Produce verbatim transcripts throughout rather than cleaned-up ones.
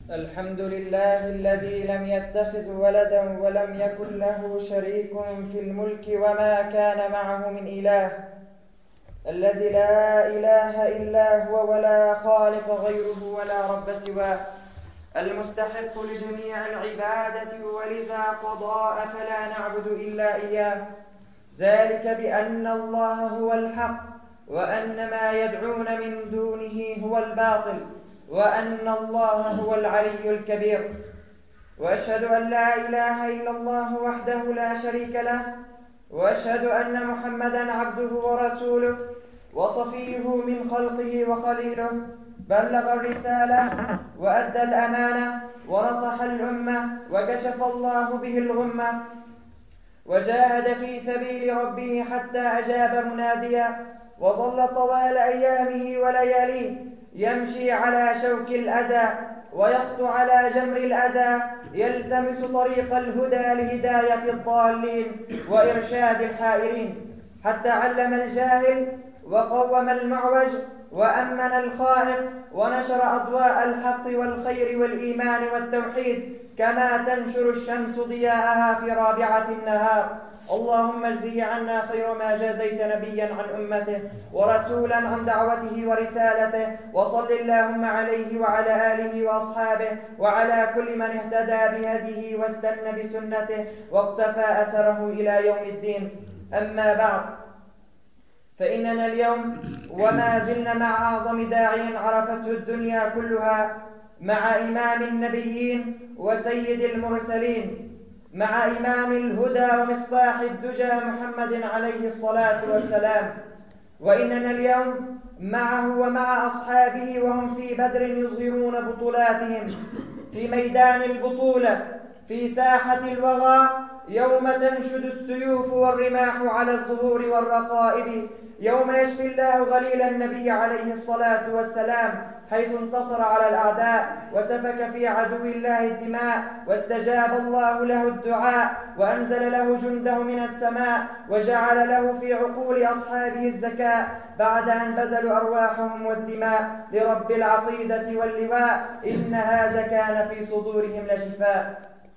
الحمد لله الذي لم يتخذ ولدا ولم يكن له شريك في الملك وما كان معه من إله، الذي لا إله إلا هو ولا خالق غيره ولا رب سواه، المستحق لجميع العبادة ولذا قضاء فلا نعبد إلا إياه، ذلك بأن الله هو الحق وأن ما يدعون من دونه هو الباطل وأن الله هو العلي الكبير. وأشهد أن لا إله إلا الله وحده لا شريك له، وأشهد أن محمدًا عبده ورسوله وصفيه من خلقه وخليله، بلغ الرسالة وأدى الأمانة ونصح الأمة وكشف الله به الغمة، وجاهد في سبيل ربه حتى أجاب مناديا، وظل طوال أيامه ولياليه يمشي على شوك الأذى ويخطو على جمر الأذى، يلتمس طريق الهدى لهداية الضالين وإرشاد الحائرين، حتى علم الجاهل وقوم المعوج وأمن الخائف ونشر أضواء الحق والخير والإيمان والتوحيد كما تنشر الشمس ضياءها في رابعة النهار. اللهم اجزه عنا خير ما جازيت نبيا عن أمته ورسولا عن دعوته ورسالته، وصل اللهم عليه وعلى آله وأصحابه وعلى كل من اهتدى بهديه واستنى بسنته واقتفى أثره إلى يوم الدين. أما بعد، فإننا اليوم وما زلنا مع أعظم داعٍ عرفته الدنيا كلها، مع إمام النبيين وسيد المرسلين، مع إمام الهدى ومصباح الدجى محمد عليه الصلاة والسلام. وإننا اليوم معه ومع أصحابه وهم في بدر يظهرون بطولاتهم في ميدان البطولة في ساحة الوغى، يوم تنشد السيوف والرماح على الظهور والرقائب، يوم يشفي الله غليل النبي عليه الصلاة والسلام حيث انتصر على الأعداء وسفك في عدو الله الدماء، واستجاب الله له الدعاء وأنزل له جنده من السماء وجعل له في عقول أصحابه الزكاة بعد أن بذلوا أرواحهم والدماء لرب العقيدة واللواء، إن هذا كان في صدورهم لشفاء.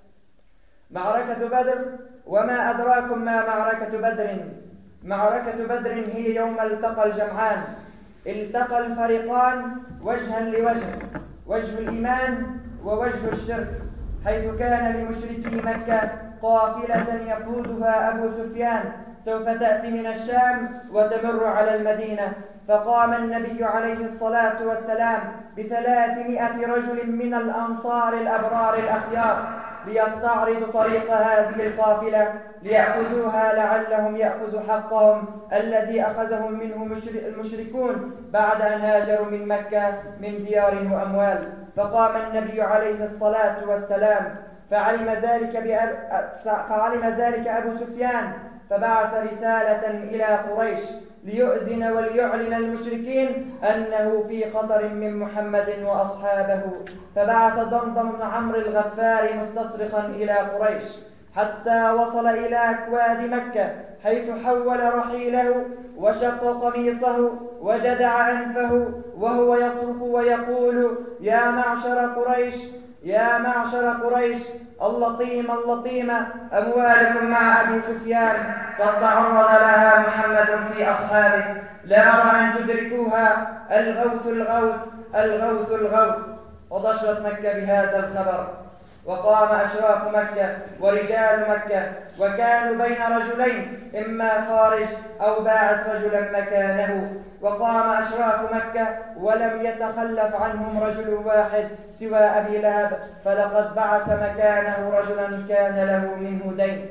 معركة بدر، وما أدراكم ما معركة بدر؟ معركة بدر هي يوم التقى الجمعان، التقى الفريقان وجها لوجه، وجه الإيمان ووجه الشرك، حيث كان لمشركي مكة قافلة يقودها أبو سفيان سوف تأتي من الشام وتمر على المدينة، فقام النبي عليه الصلاة والسلام بثلاثمائة رجل من الأنصار الأبرار الأخيار ليستعرضوا طريق هذه القافلة ليأخذوها لعلهم يأخذوا حقهم الذي أخذهم منه المشركون بعد أن هاجروا من مكة من ديار وأموال. فقام النبي عليه الصلاة والسلام فعلم ذلك, بأب... فعلم ذلك أبو سفيان، فبعث رسالة إلى قريش ليؤذن وليعلن المشركين أنه في خطر من محمد وأصحابه، فبعث ضمضم بن عمرو الغفار مستصرخا إلى قريش حتى وصل إلى أكواد مكة، حيث حول رحيله وشق قميصه وجدع أنفه وهو يصرخ ويقول: يا معشر قريش، يا معشر قريش، اللطيمة اللطيمة، أموالكم مع أبي سفيان قد تعرض لها محمد في أصحابه، لا أرى أن تدركوها، الغوث الغوث الغوث الغوث. وضجت مكة بهذا الخبر، وقام أشراف مكة ورجال مكة وكانوا بين رجلين، إما خارج أو باعث رجلا مكانه، وقام أشراف مكة ولم يتخلف عنهم رجل واحد سوى أبي لهب، فلقد بعث مكانه رجلا كان له منه دين.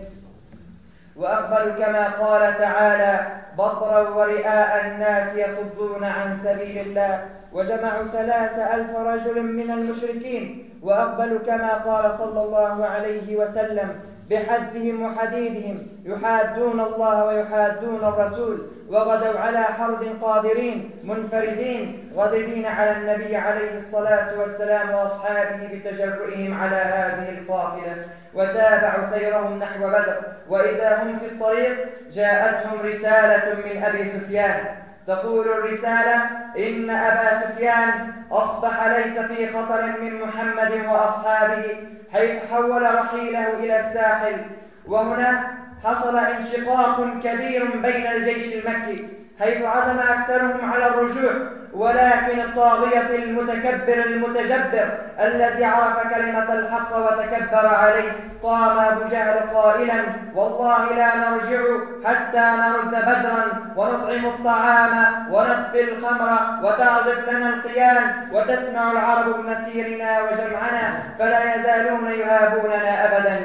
وأقبلوا كما قال تعالى: بطرا ورئاء الناس يصدون عن سبيل الله، وجمعوا ثلاث ألف رجل من المشركين، وأقبلوا كما قال صلى الله عليه وسلم: بحدهم وحديدهم يحادون الله ويحادون الرسول، وغدوا على حرد قادرين منفردين غاضبين على النبي عليه الصلاة والسلام وأصحابه بتجرؤهم على هذه القافلة، وتابعوا سيرهم نحو بدر، وإذا هم في الطريق جاءتهم رسالة من أبي سفيان تقول الرسالة: إن أبا سفيان أصبح ليس في خطر من محمد وأصحابه حيث حول رحيله إلى الساحل. وهنا حصل انشقاق كبير بين الجيش المكي حيث عزم أكثرهم على الرجوع، ولكن الطاغية المتكبر المتجبر الذي عرف كلمة الحق وتكبر عليه قام أبو جهل قائلا: والله لا نرجع حتى نرد بدرا ونطعم الطعام ونسقي الخمر وتعزف لنا القيان وتسمع العرب بمسيرنا وجمعنا فلا يزالون يهابوننا أبدا.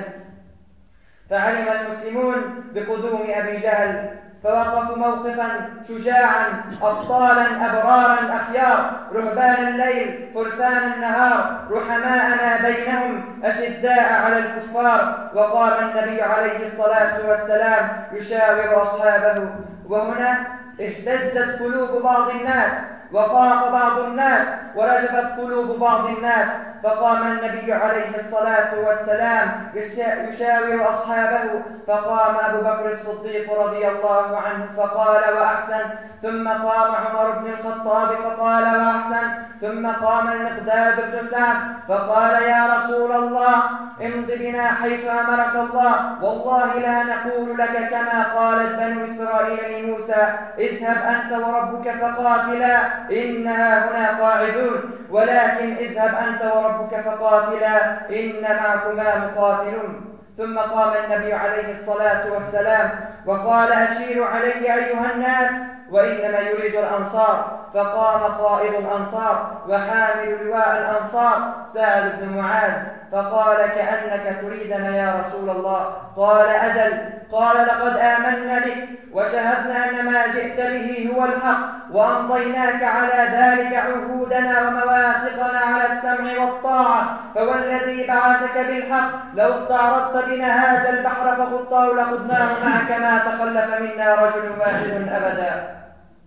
فعلم المسلمون بقدوم أبي جهل فوقفوا موقفا شجاعا، أبطالا أبرارا أخيار، رهبان الليل فرسان النهار، رحماء ما بينهم أشداء على الكفار. وقام النبي عليه الصلاة والسلام يشاور أصحابه. وهنا اهتزت قلوب بعض الناس وخاف بعض الناس ورجفت قلوب بعض الناس، فقام النبي عليه الصلاة والسلام يشاور أصحابه. فقام أبو بكر الصديق رضي الله عنه فقال: وأحسن. ثم قام عمر بن الخطاب فقال: وأحسن. ثم قام المقداد بن سعد فقال: يا رسول الله امض بنا حيث أمرك الله، والله لا نقول لك كما قالت بنو إسرائيل لموسى: اذهب أنت وربك فقاتلا إنها هنا قاعدون، ولكن اذهب أنت وربك فقاتلا إن معكما مقاتلون. ثم قام النبي عليه الصلاة والسلام وقال: أشيروا علي أيها الناس، وإنما يريد الأنصار. فقام قائد الأنصار وحامل لواء الأنصار سعد بن معاذ فقال: كأنك تريدنا يا رسول الله. قال: أجل. قال: لقد آمنا بك وشهدنا أن ما جئت به هو الحق، وأمضيناك على ذلك عهودنا ومواثقنا على السمع والطاعة، فوالذي بعثك بالحق لو استعرضت بنا هذا البحر فخضته لخضناه معك ما تخلف منا رجل واحد أبدا.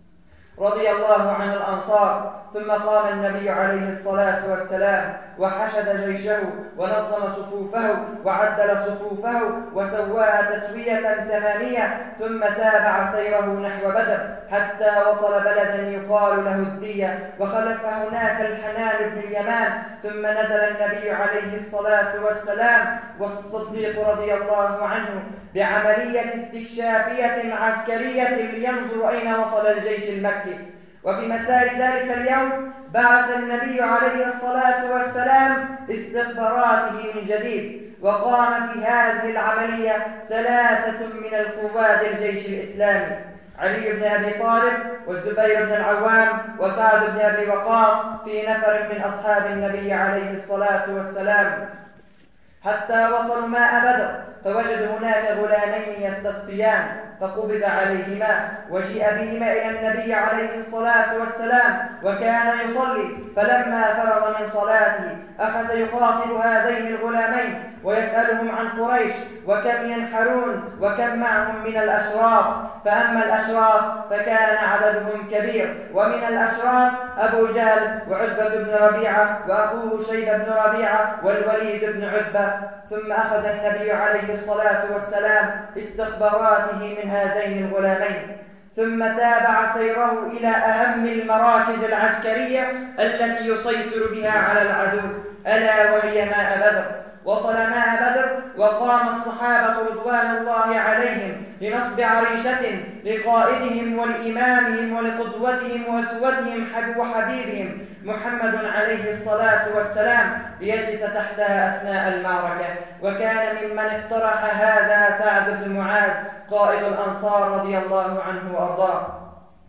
رضي الله عن الأنصار. ثم قام النبي عليه الصلاة والسلام وحشد جيشه ونظم صفوفه وعدل صفوفه وسواها تسوية تمامية، ثم تابع سيره نحو بدر حتى وصل بلدا يقال له الدية، وخلف هناك الحنان بن اليمان. ثم نزل النبي عليه الصلاة والسلام والصديق رضي الله عنه بعملية استكشافية عسكرية لينظر أين وصل الجيش المكي. وفي مسار ذلك اليوم بعث النبي عليه الصلاة والسلام استخباراته من جديد، وقام في هذه العملية ثلاثة من القواد الجيش الإسلامي: علي بن أبي طالب والزبير بن العوام وسعد بن أبي وقاص في نفر من أصحاب النبي عليه الصلاة والسلام، حتى وصلوا ماء بدر فوجدوا هناك غلامين يستسقيان، فقبض عليهما وجيء بهما إلى النبي عليه الصلاة والسلام وكان يصلي. فلما فرغ من صلاته أخذ يخاطب هذين الغلامين ويسألهم عن قريش وكم ينحرون وكم معهم من الأشراف. فأما الأشراف فكان عددهم كبير، ومن الأشراف أبو جهل وعتبة بن ربيعة وأخوه شيبة بن ربيعة والوليد بن عتبة. ثم أخذ النبي عليه الصلاة والسلام استخباراته من هذين الغلامين، ثم تابع سيره إلى أهم المراكز العسكرية التي يسيطر بها على العدو، ألا وهي ماء بدر. وصل ماء بدر وقام الصحابة رضوان الله عليهم لنصب عريشة لقائدهم ولإمامهم ولقدوتهم وأسوتهم وحبيبهم محمد عليه الصلاة والسلام ليجلس تحتها أثناء المعركة. وكان ممن اقترح هذا سعد بن معاذ قائد الأنصار رضي الله عنه وأرضاه.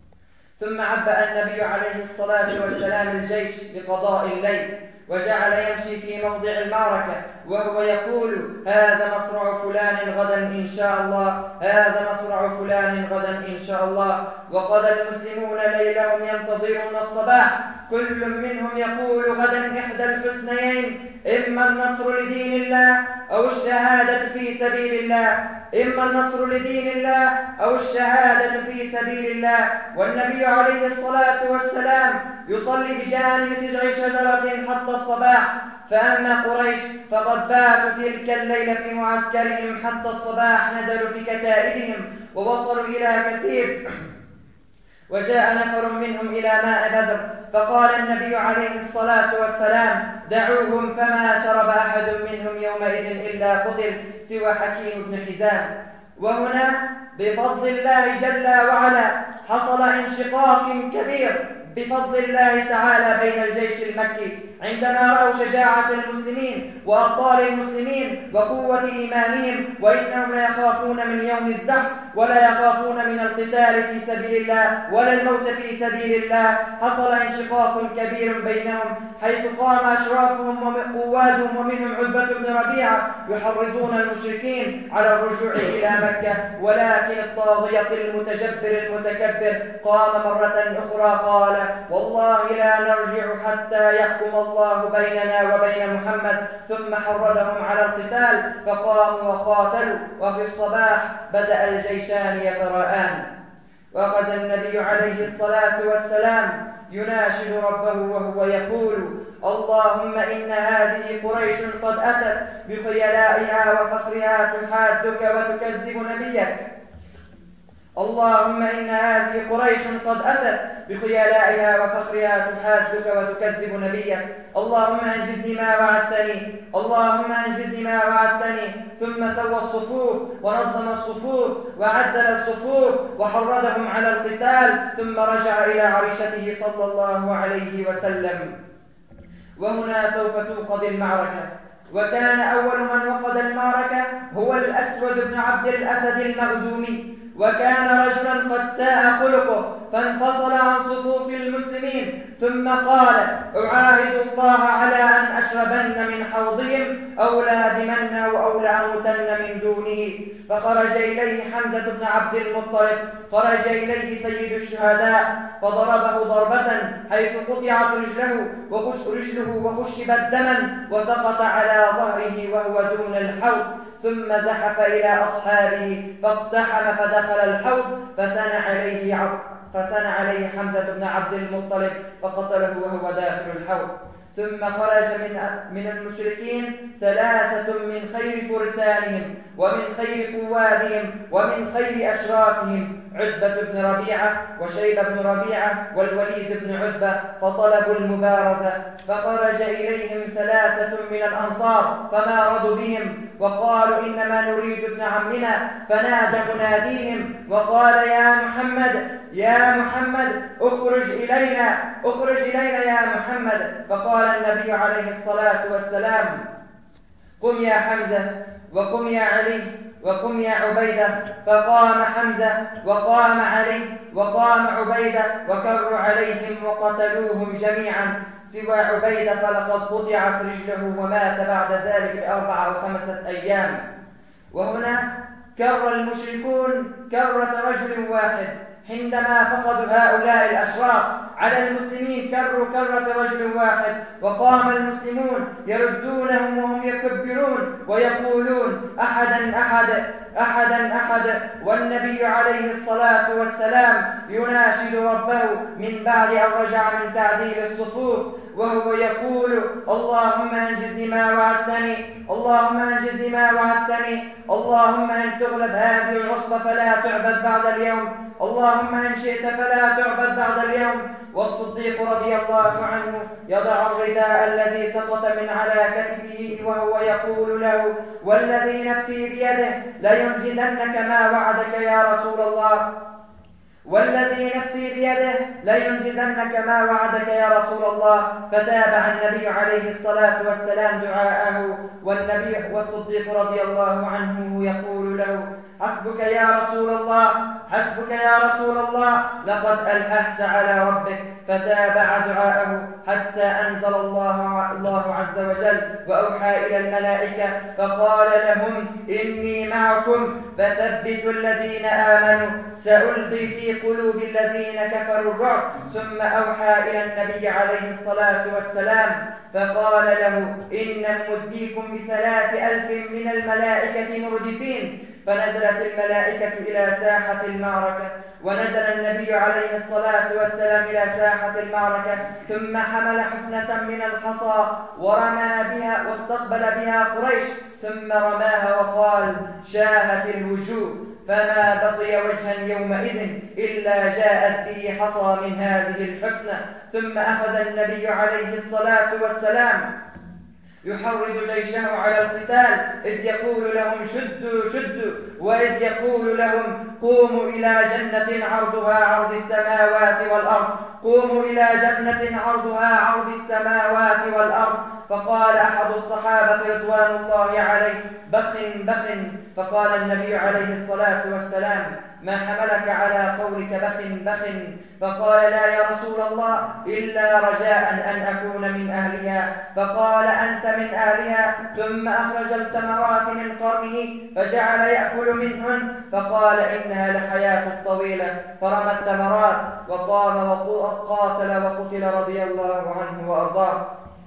ثم عبأ النبي عليه الصلاة والسلام الجيش لقضاء الليل، وجعل يمشي في موضع المعركة وهو يقول: هذا مصرع فلان غدا إن شاء الله، هذا مصرع فلان غدا إن شاء الله. وقضى المسلمون ليلهم ينتظرون الصباح، كل منهم يقول غدا إحدى الحسنيين: إما النصر لدين الله أو الشهادة في سبيل الله، إما النصر لدين الله أو الشهادة في سبيل الله. والنبي عليه الصلاة والسلام يصلي بجانب سجع شجرة حتى الصباح. فأما قريش فقد باتوا تلك الليلة في معسكرهم حتى الصباح، نزلوا في كتائبهم ووصلوا إلى كثير وجاء نفر منهم إلى ماء بدر، فقال النبي عليه الصلاة والسلام: دعوهم، فما شرب أحد منهم يومئذ إلا قتل سوى حكيم بن حزام. وهنا بفضل الله جل وعلا حصل انشقاق كبير بفضل الله تعالى بين الجيش المكي عندما رأوا شجاعة المسلمين وأبطال المسلمين وقوة إيمانهم، وإنهم لا يخافون من يوم الزحف ولا يخافون من القتال في سبيل الله ولا الموت في سبيل الله. حصل انشقاق كبير بينهم، حيث قام أشرافهم وقوادهم ومنهم عتبة بن ربيعة يحرضون المشركين على الرجوع إلى مكة، ولكن الطاغية المتجبر المتكبر قام مرة أخرى قال: والله لا نرجع حتى يحكم الله بيننا وبين محمد. ثم حرضهم على القتال فقاموا وقاتلوا، وفي الصباح بدأ الجيشان يتراءان. وأخذ النبي عليه الصلاة والسلام يناشد ربه وهو يقول: اللهم إن هذه قريش قد أتت بخيلائها وفخرها تحادك وتكذب نبيك. اللهم إن هذه قريش قد أتت بخيلائها وفخرها تحادك وتكذب نبيك. اللهم أنجزني ما وعدتني، اللهم أنجزني ما وعدتني. ثم سوى الصفوف ونظم الصفوف وعدل الصفوف وحرضهم على القتال، ثم رجع إلى عريشته صلى الله عليه وسلم. وهنا سوف توقد المعركة. وكان أول من وقد المعركة هو الأسود بن عبد الأسد المخزومي، وكان رجلا قد ساء خلقه، فانفصل عن صفوف المسلمين ثم قال: أعاهد الله على أن أشربن من حوضهم أو لأهدمن أو لأموتن من دونه. فخرج إليه حمزة بن عبد المطلب، خرج إليه سيد الشهداء، فضربه ضربة حيث قطعت رجله رجله وخشبت دما وسقط على ظهره وهو دون الحوض. ثم زحف إلى أصحابه فاقتحم فدخل الحوض، فسنى عليه عب فسنى عليه حمزة بن عبد المطلب فقتله وهو داخل الحوض. ثم خرج من من المشركين ثلاثة من خير فرسانهم ومن خير قوادهم ومن خير أشرافهم، عتبة بن ربيعة وشيبة بن ربيعة والوليد بن عتبة، فطلبوا المبارزة. فخرج إليهم ثلاثة من الأنصار فما رضوا بهم وقالوا: إنما نريد ابن عمنا. فنادى مناديهم وقال: يا محمد يا محمد اخرج إلينا اخرج إلينا يا محمد. فقال النبي عليه الصلاة والسلام: قم يا حمزة، وقم يا علي، وقم يا عبيدة. فقام حمزة وقام علي وقام عبيدة وكروا عليهم وقتلوهم جميعا سوى عبيدة، فلقد قطعت رجله ومات بعد ذلك بأربع أو خمسة أيام. وهنا كر المشركون كرة رجل واحد حينما فقدوا هؤلاء الأشراف على المسلمين، كروا كرة رجل واحد، وقام المسلمون يردونهم وهم يكبرون ويقولون: أحدا أحد أحدا أحد. والنبي عليه الصلاة والسلام يناشد ربه من بعد أن رجع من تعديل الصفوف وهو يقول: اللهم أنجزني ما وعدتني، اللهم أنجزني ما وعدتني، اللهم إن تغلب هذه العصبة فلا تعبد بعد اليوم، اللهم إن شئت فلا تعبد بعد اليوم. والصديق رضي الله عنه يضع الرداء الذي سقط من على كتفه وهو يقول له: والذي نفسي بيده لينجزنك ما وعدك يا رسول الله، والذي نفسي بيده لينجزنك ما وعدك يا رسول الله. فتابع النبي عليه الصلاة والسلام دعاءه، والنبي والصديق رضي الله عنه يقول له: حسبك يا رسول الله، حسبك يا رسول الله، لقد ألححت على ربك. فتابع دعاءه حتى أنزل الله, الله عز وجل وأوحى إلى الملائكة فقال لهم: إني معكم فثبتوا الذين آمنوا سألقي في قلوب الذين كفروا الرعب. ثم أوحى إلى النبي عليه الصلاة والسلام فقال له: إن مديكم بثلاث ألف من الملائكة مردفين. فنزلت الملائكة إلى ساحة المعركة، ونزل النبي عليه الصلاة والسلام إلى ساحة المعركة، ثم حمل حفنة من الحصى ورمى بها واستقبل بها قريش، ثم رماها وقال: شاهت الوجوه. فما بقي وجها يومئذ إلا جاءت به حصى من هذه الحفنة. ثم أخذ النبي عليه الصلاة والسلام يحرض جيشه على القتال، إذ يقول لهم شدوا شدوا، وإذ يقول لهم قوموا إلى جنة عرضها عرض السماوات والأرض، قوموا إلى جنة عرضها عرض السماوات والأرض. فقال أحد الصحابة رضوان الله عليه بخ بخ، فقال النبي عليه الصلاة والسلام ما حملك على قولك بخ بخ؟ فقال لا يا رسول الله إلا رجاء أن أكون من أهلها. فقال أنت من أهلها. ثم أخرج التمرات من قرنه فجعل يأكل منهن، فقال إنها لحياة طويلة، فرمى التمرات وقام وقاتل وقتل رضي الله عنه وأرضاه.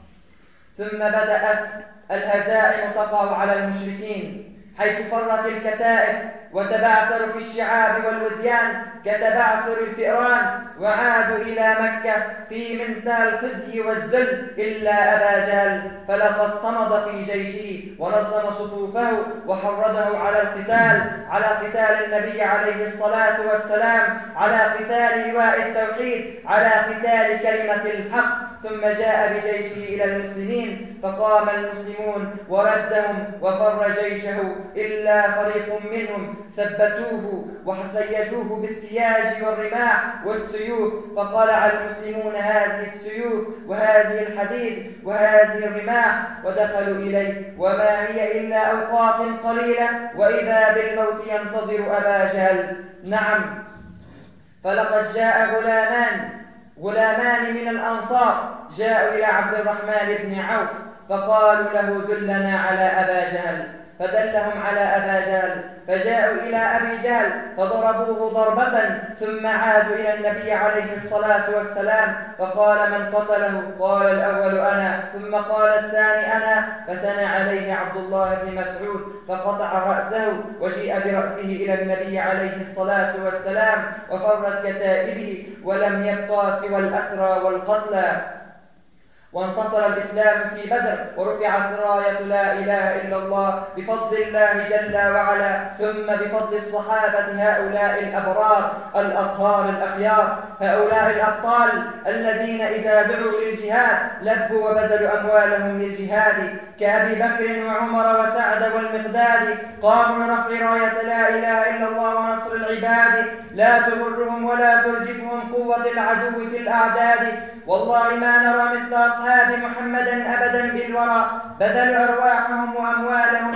ثم بدأت الهزائم تقع على المشركين، حيث فرت الكتائب وتبعثروا في الشعاب والوديان كتبعثر الفئران، وعادوا إلى مكة في منتهى الخزي والذل إلا أبا جهل، فلقد صمد في جيشه ونظم صفوفه وحرضه على القتال، على قتال النبي عليه الصلاة والسلام، على قتال لواء التوحيد، على قتال كلمة الحق. ثم جاء بجيشه إلى المسلمين فقام المسلمون وردهم وفر جيشه، إلا فريق منهم ثبتوه وسيجوه بالسياج والرماح والسيوف، فقلع المسلمون هذه السيوف وهذه الحديد وهذه الرماح ودخلوا إليه، وما هي إلا أوقات قليلة وإذا بالموت ينتظر أبا جهل. نعم، فلقد جاء غلامان غلامان من الأنصار جاءوا إلى عبد الرحمن بن عوف فقالوا له دلنا على أبا جهل، فدلهم على أبا جهل، فجاءوا إلى أبي جهل فضربوه ضربة، ثم عادوا إلى النبي عليه الصلاة والسلام فقال من قتله؟ قال الأول أنا، ثم قال الثاني أنا، فثنى عليه عبد الله بن مسعود فقطع رأسه، وجيء برأسه إلى النبي عليه الصلاة والسلام وفرت كتائبه ولم يبقى سوى الأسرى والقتلى. وانتصر الإسلام في بدر ورفعت راية لا إله إلا الله بفضل الله جل وعلا، ثم بفضل الصحابة هؤلاء الأبرار الأطهار الأخيار، هؤلاء الأبطال الذين إذا دعوا للجهاد لبوا وبذلوا أموالهم للجهاد، كأبي بكر وعمر وسعد والمقداد، قاموا لرفع راية لا إله إلا الله ونصر العباد، لا تغرهم ولا ترجفهم قوة العدو في الأعداد. والله ما نرى مثل أصحاب محمد أبدا بالورى، بذلوا أرواحهم وأموالهم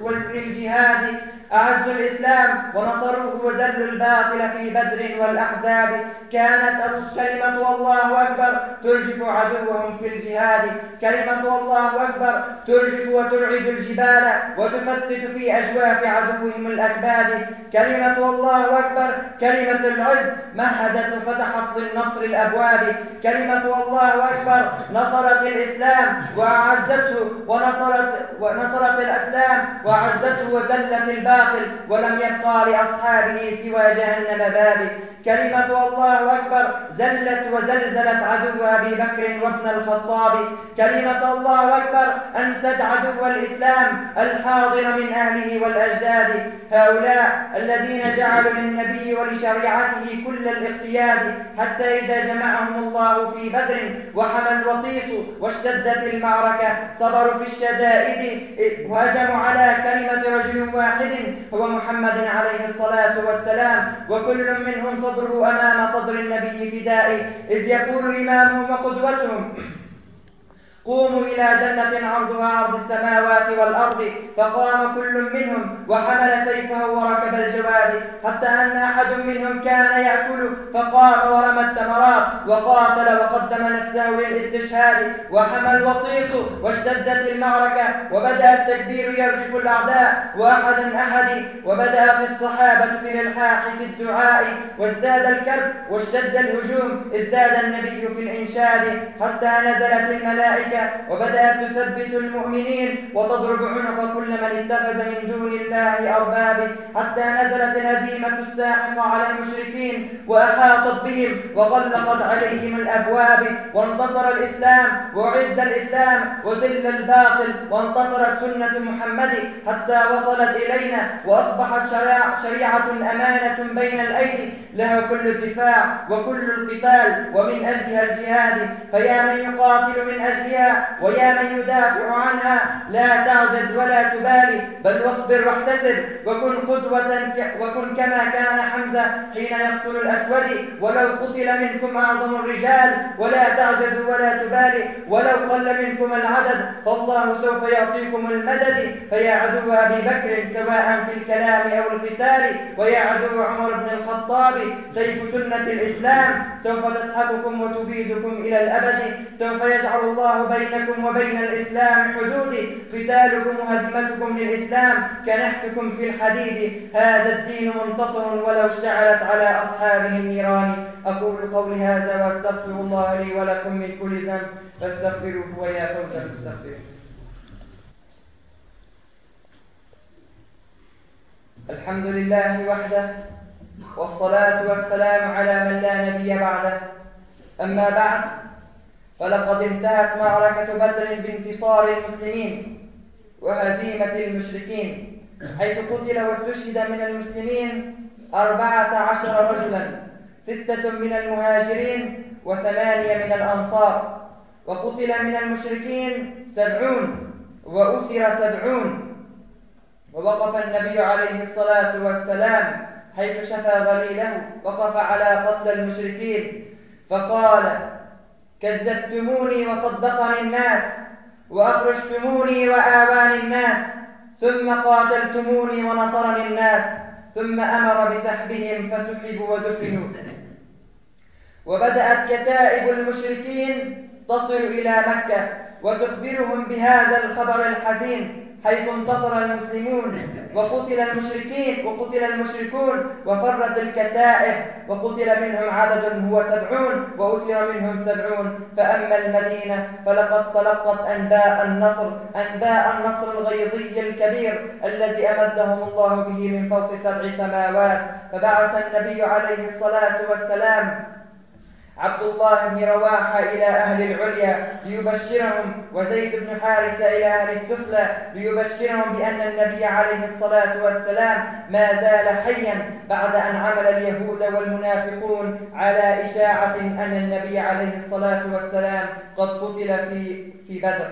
للجهاد، أعزوا الإسلام ونصروه وزلوا الباطل في بدر والأحزاب. كانت كلمة الله أكبر ترجف عدوهم في الجهاد، كلمة الله أكبر ترجف وترعد الجبال وتفتت في أجواف عدوهم الأكباد، كلمة الله أكبر كلمة العز مهدت وفتحت للنصر الأبواب، كلمة الله أكبر نصرت الإسلام وأعزته ونصرت ونصرت الإسلام وأعزته وزلت الباطل، ولم يبقى لأصحابه سوى جهنم باب. كلمة الله أكبر زلت وزلزلت عدو أبي بكر وابن الخطاب، كلمة الله أكبر أنسد عدو الإسلام الحاضر من أهله والأجداد، هؤلاء الذين جعلوا للنبي ولشريعته كل الاقتياد، حتى إذا جمعهم الله في بدر وحمى الوطيس واشتدت المعركة صبروا في الشدائد، وهجموا على كلمة رجل واحد هو محمد عليه الصلاة والسلام، وكل منهم صدره أمام صدر النبي فدائي، إذ يقول إمامهم وقدوتهم قوموا إلى جنة عرضها عرض السماوات والأرض، فقام كل منهم وحمل سيفه وركب الجواد، حتى أن أحد منهم كان يأكل فقام ورمى التمرات وقاتل وقدم نفسه للاستشهاد، وحمى الوطيس واشتدت المعركة وبدأ التكبير يرجف الأعداء وأحد أحد، وبدأت الصحابة في الإلحاح في الدعاء، وازداد الكرب واشتد الهجوم، ازداد النبي في الإنشاد، حتى نزلت الملائكة مكة وبدأت تثبت المؤمنين وتضرب عنق كل من اتخذ من دون الله أرباب، حتى نزلت الهزيمة الساحقة على المشركين وأحاطت بهم وغلقت عليهم الأبواب، وانتصر الإسلام وعز الإسلام وذل الباطل، وانتصرت سنة محمد حتى وصلت إلينا وأصبحت شريعة أمانة بين الأيدي لها كل الدفاع وكل القتال ومن أجلها الجهاد. فيا من يقاتل من أجلها ويا من يدافع عنها لا تعجز ولا تبالي، بل واصبر واحتسب وكن قدوة وكن كما كان حمزة حين يقتل الأسود، ولو قتل منكم أعظم الرجال ولا تعجز ولا تبالي، ولو قل منكم العدد فالله سوف يعطيكم المدد. فيا عدو أبي بكر سواء في الكلام أو القتال، ويا عدو عمر بن الخطاب سيف سنة الإسلام سوف تسحقكم وتبيدكم إلى الأبد. سوف يجعل الله بينكم وبين الإسلام حدود، قتالكم وهزيمتكم للإسلام كنحتكم في الحديد. هذا الدين منتصر ولو اشتعلت على أصحابه النيران. أقول قولي هذا وأستغفر الله لي ولكم من كل ذنب فاستغفروه ويا فوز المستغفرين. الحمد لله وحده، والصلاة والسلام على من لا نبي بعده. أما بعد، فلقد انتهت معركة بدر بانتصار المسلمين وهزيمة المشركين، حيث قتل واستشهد من المسلمين أربعة عشر رجلا، ستة من المهاجرين وثمانية من الأنصار، وقتل من المشركين سبعون وأسر سبعون. ووقف النبي عليه الصلاة والسلام حيث شفى غليله، وقف على قتل المشركين فقال: كذبتموني وصدقني الناس، وأخرجتموني وآواني الناس، ثم قاتلتموني ونصرني الناس، ثم أمر بسحبهم فسحبوا ودفنوا. وبدأت كتائب المشركين تصل إلى مكة وتخبرهم بهذا الخبر الحزين، حيث انتصر المسلمون وقتل المشركين وقتل المشركون وفرت الكتائب، وقتل منهم عدد هو سبعون وأسر منهم سبعون. فأما المدينة فلقد تلقت أنباء النصر أنباء النصر الغيظي الكبير الذي أمدهم الله به من فوق سبع سماوات. فبعث النبي عليه الصلاة والسلام عبد الله بن رواحة إلى أهل العليا ليبشرهم، وزيد بن حارثة إلى أهل السفلى ليبشرهم بأن النبي عليه الصلاة والسلام ما زال حيا، بعد أن عمل اليهود والمنافقون على إشاعة أن النبي عليه الصلاة والسلام قد قتل في في بدر.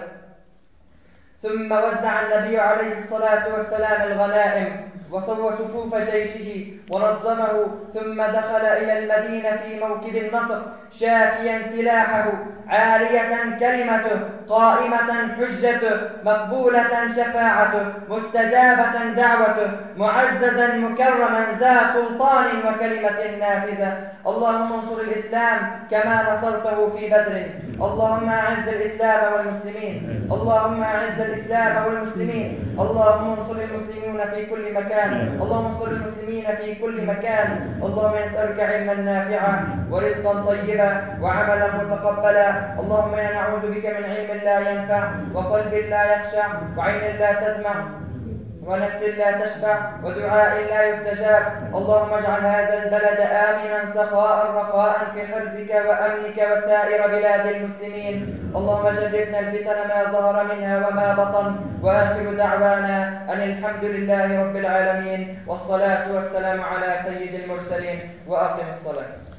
ثم وزع النبي عليه الصلاة والسلام الغنائم وسوى صفوف جيشه ونظمه، ثم دخل إلى المدينة في موكب النصر شاكيا سلاحه، عارية كلمته، قائمة حجته، مقبولة شفاعته، مستجابة دعوته، معززا مكرما ذا سلطان وكلمة نافذة. اللهم انصر الإسلام كما نصرته في بدر. اللهم أعز الإسلام والمسلمين. اللهم أعز الإسلام والمسلمين. اللهم انصر المسلمين في كل مكان. اللهم انصر المسلمين في كل مكان. اللهم نسألك علما نافعا ورزقا طيبا وعملا متقبلا. اللهم إنا نعوذ بك من علم لا ينفع وقلب لا يخشع وعين لا تدمع ونفس لا تشبع ودعاء لا يستجاب. اللهم اجعل هذا البلد آمنا سخاء رخاء في حرزك وأمنك وسائر بلاد المسلمين. اللهم جنبنا الفتن ما ظهر منها وما بطن. وآخر دعوانا أن الحمد لله رب العالمين، والصلاة والسلام على سيد المرسلين، وأقم الصلاة.